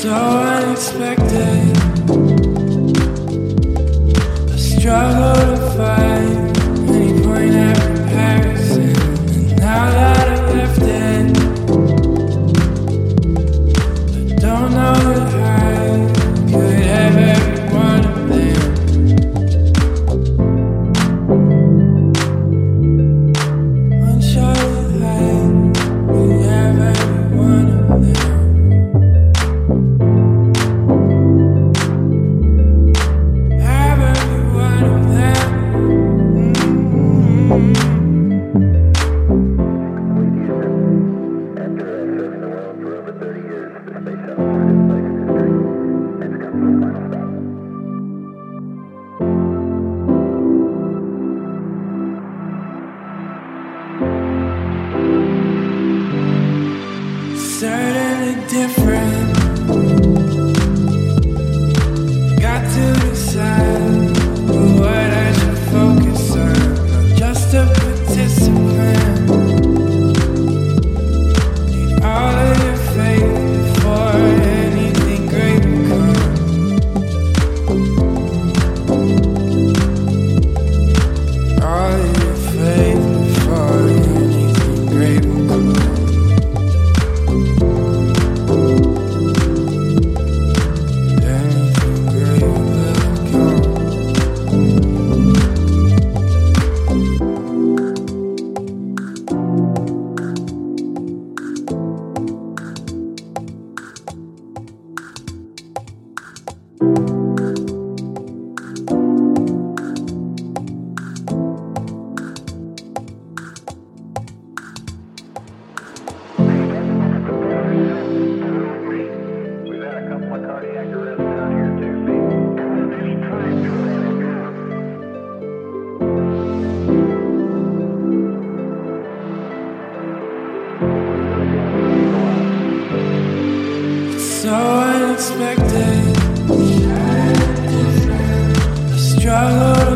So unexpected, a struggle to find any point at comparison. And now that I've left it, I don't know that I could have every one of them. Unsure that I could have every one of them. Certainly different. Got to decide what I should focus on. Not just a participant. Need all of your faith before anything great will come. All of your faith before anything great will come. So unexpected, a struggle